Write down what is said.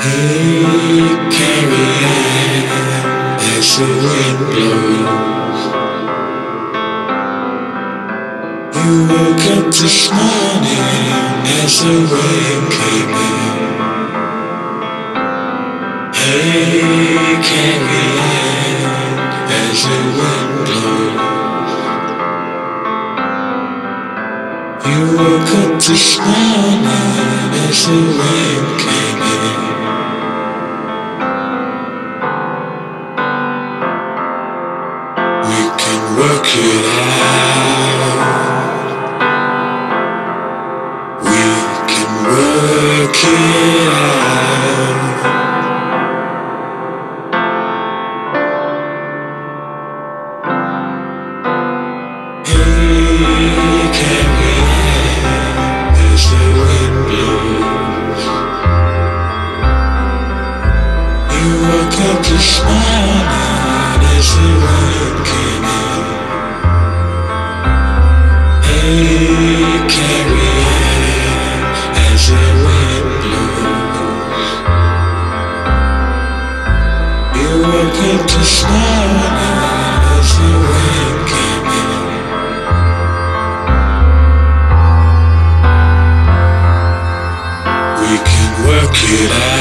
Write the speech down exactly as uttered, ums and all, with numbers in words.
Hey, carry on as the wind blows. You woke up this morning as the rain came in. Hey, carry on as the wind blows. You woke up this morning as the rain came in. We can work it out. We can work it out. Hey, carry on as the wind blows. You woke up this morning as the rain came in. Hey, carry on as the wind blows. You woke up this morning as the rain came in. We can work it out.